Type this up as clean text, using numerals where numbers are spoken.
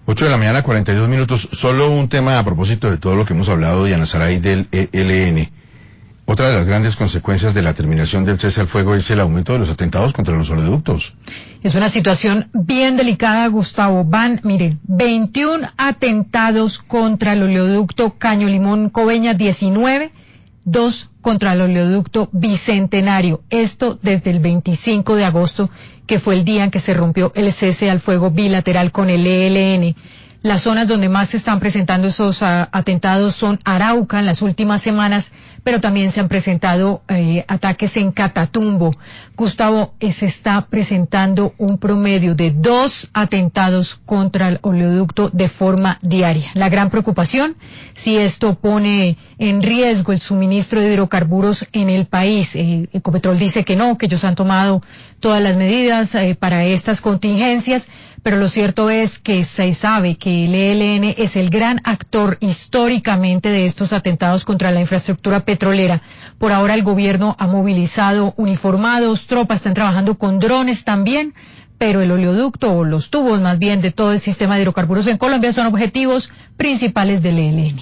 8 de la mañana, 42 minutos. Solo un tema a propósito de todo lo que hemos hablado, Diana Saray, del ELN. Otra de las grandes consecuencias de la terminación del cese al fuego es el aumento de los atentados contra los oleoductos. Es una situación bien delicada, Gustavo. Miren, 21 atentados contra el oleoducto Caño Limón Coveñas, 19, 2 contra el oleoducto Bicentenario. Esto desde el 25 de agosto, que fue el día en que se rompió el cese al fuego bilateral con el ELN. Las zonas donde más se están presentando esos atentados son Arauca en las últimas semanas, pero también se han presentado ataques en Catatumbo. Gustavo, se está presentando un promedio de 2 atentados contra el oleoducto de forma diaria. La gran preocupación, si esto pone en riesgo el suministro de hidrocarburos en el país. Ecopetrol dice que no, que ellos han tomado todas las medidas para estas contingencias, pero lo cierto es que se sabe que el ELN es el gran actor históricamente de estos atentados contra la infraestructura petrolera. Por ahora el gobierno ha movilizado uniformados, tropas, están trabajando con drones también, pero el oleoducto, o los tubos más bien, de todo el sistema de hidrocarburos en Colombia son objetivos principales del ELN.